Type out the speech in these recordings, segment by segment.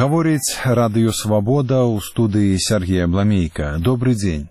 Гаворыць радыё «Свабода» ў студыі Сергея Бламейка. Добрый дзень.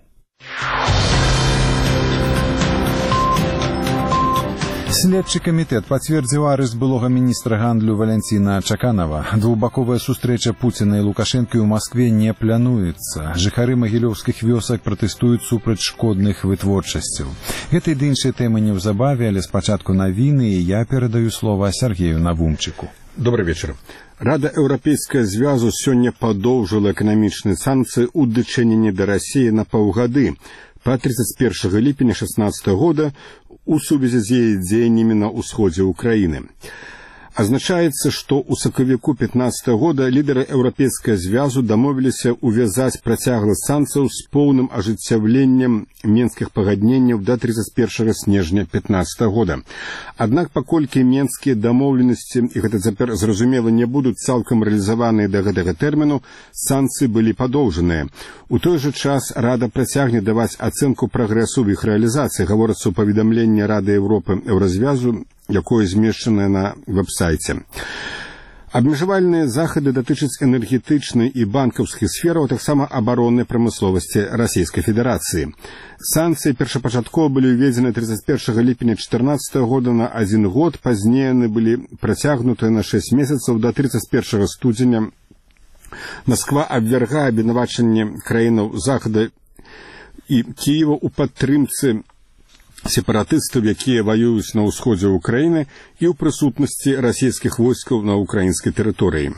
Следчы камітэт пацвердзіў арышт былога міністра гандлю Валянціна Чаканова. Двухбаковая сустрэча Пуціна і Лукашэнкі ў Маскве не плануецца. Жыхары магілёўскіх вёсак пратэстуюць супраць шкодных вытворчасцяў. Гэтай ды іншай тэмы неўзабаве, але спачатку навіны, і я перадаю слова Сергею Навумчыку. Добрый вечер. Рада Еўрапейскага звязу сёння падоўжыла эканамічныя санкцыі ў дачыненні да Расіі на паўгады па 31 ліпеня 2016 года у сувязі з яе дзеяннямі на ўсходзе ўкраіны. Азначаецца, што ў сакавіку 2015 года лідары Еўрапейскага звязу дамовіліся увязаць працягласць санкцыяў з поўным ажыццяўленнем менскіх пагадненняў да 31 снежня 2015 года. Аднак, паколькі менскія дамоўленасці, і гэта цяпер зразумела, не будуць цалкам рэалізаваныя да гэтага тэрміну, санкцыі былі падоўжаныя. У той жа час Рада працягне даваць ацэнку прагрэсу ў іх рэалізацыі, гаворыцца ў паведамленні Рады Еўропы Еўразвязу, якое змешчанае на вэб-сайце. Абмежавальныя захады датычаць энергетычнай і банкаўскіх сфераў, а таксама абароннай прамысловасці Расійскай Федэрацыі. Санкцыі першапачаткова былі ўведзены 31 ліпеня 2014 года на 1 год, пазней яны былі працягнутыя на 6 месяцаў да 31 студзеня. Масква абвяргае абвінавачанне краінаў Захада і Кіева ў падтрымцы сепаратыстаў, якія ваююць на ўсходзе ўкраіны і ў прысутнасці расійскіх войскаў на украінскай тэрыторыі.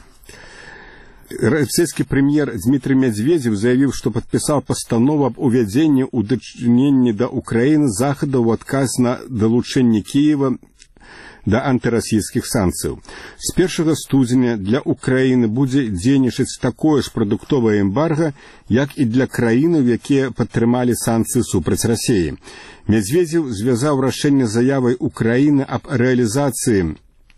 Расійскі прэм'ер Дмітрый Медведзев заявіў, што падпісаў пастанову аб увядзенні ў дачыненні да ўкраіны Захада ў адказ на далучэнне Кіева да антырасійскіх санкцыяў. З 1 студзеня для Украіны будзе дзейнічаць такое ж прадуктовае эмбарга, як і для краінаў, якія падтрымалі санкцыі супраць Расіі. Медведзев звязаў рашэнне заявай Украіны аб рэалізацыі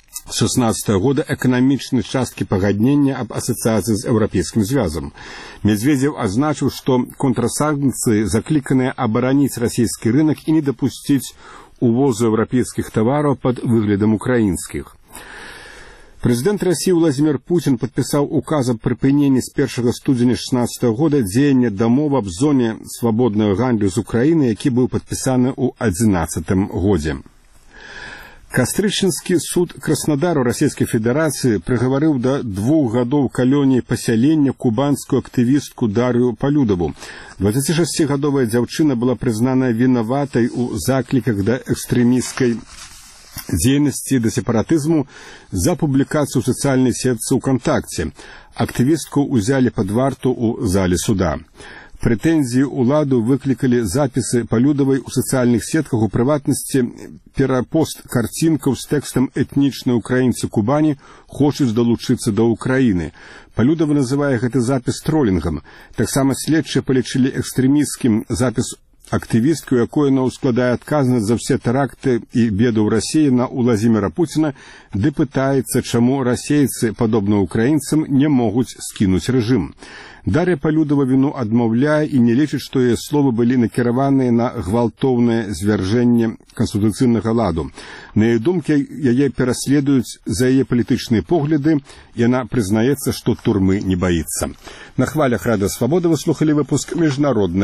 2016 года эканамічнай часткі пагаднення аб асацыяцыі з Еўрапейскім звязам. Медведзев азначыў, што контрсанкцыі закліканыя абараніць расійскі рынок і не дапусціць увозу еўрапейскіх тавараў пад выглядам украінскіх. Прэзідэнт Расіі Владзімір Пуцін падпісаў указ аб прыпыненні з 1 студзеня 2016 года дзеяння дамовы аб зоне свабоднага гандлю з Украіны, які быў падпісаны ў 2011 годзе. Кастрычніцкі суд Краснодару Расійскай Федэрацыі прыгаварыў да 2 гадоў калоніі пасялення кубанскую актывістку Дар'ю Палюдаву. 26-гадовая дзяўчына была прызнаная вінаватай у закліках да экстрэмісцкай дзейнасці да сепаратызму за публікацыю ў сацыяльнай сетцы ВКонтакце. Актывістку ўзялі пад варту ў зале суда. Прэтэнзіі ўладу выклікалі запісы Палюдавай у сацыяльных сетках, у прыватнасці перапост карцінкаў з тэкстам «Этнічныя украінцы Кубані хочуць далучыцца да Украіны». Палюдава называе гэты запіс тролінгам. Таксама следчыя палічылі экстрэмісцкім запіс актывістку, якой яна ўскладае адказнасць за ўсе тэракты і беды ў Расіі на Владзіміра Пуціна, ды пытаецца, чаму расейцы, падобна украінцам, не могуць скінуць рэжым. Дар'я Палюдава віну адмаўляе і не лічыць, што яе словы былі накіраваныя на гвалтоўнае звяржэнне канстытуцыйнага ладу. На яе думкі, яе пераследуюць за яе палітычныя погляды, яна прызнаецца, што турмы не баіцца. На хвалях Рады Свабоды вы слухалі выпуск міжнароднай